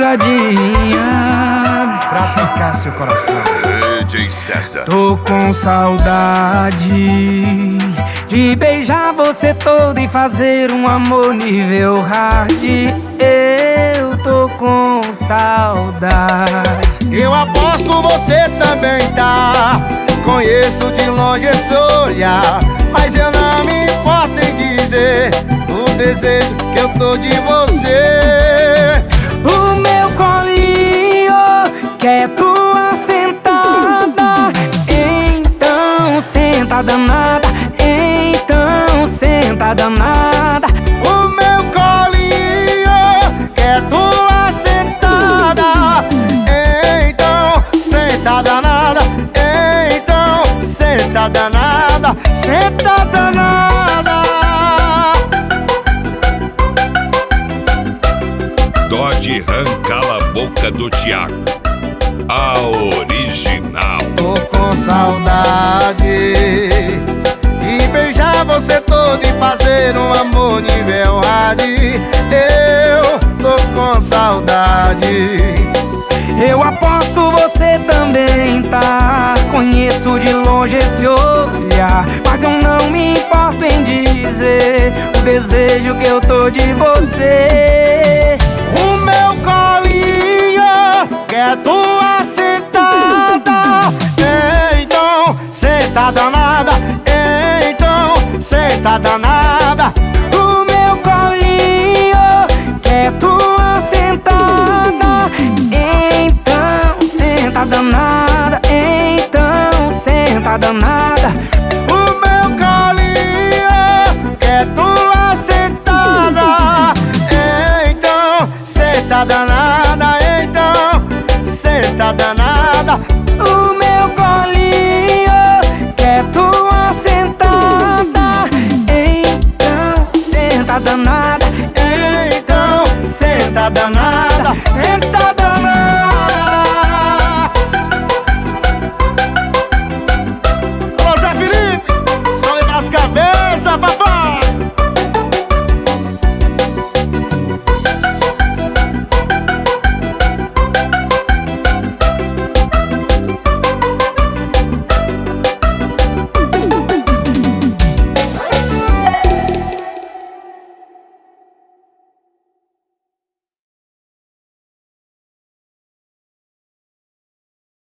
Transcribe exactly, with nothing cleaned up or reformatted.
sentadinha pra tocar seu coração. D J César. Tô com saudade de beijar você todo e fazer um amor nível hard. Eu tô com saudade. Eu aposto você também tá. Conheço de longe esse olhar, mas eu não me importo em dizer o desejo que eu tô de você. O meu colinho quer tua sentada, então senta danada, então senta danada. O meu colinho quer tua sentada, então senta danada, então senta danada, senta danada. Dodge Ram Cala a Boca do Thiago, a original. Tô com saudade de beijar você todo e fazer um amor nível hard. Eu tô com saudade. Eu aposto você também tá. Conheço de longe esse olhar, mas eu não me importo em dizer o desejo que eu tô de você. O meu colinho quer tua sentada, então senta danada, então senta danada. O meu colinho quer tua sentada, então senta danada, então senta danada. O meu colinho quer tua sentada, então senta danada.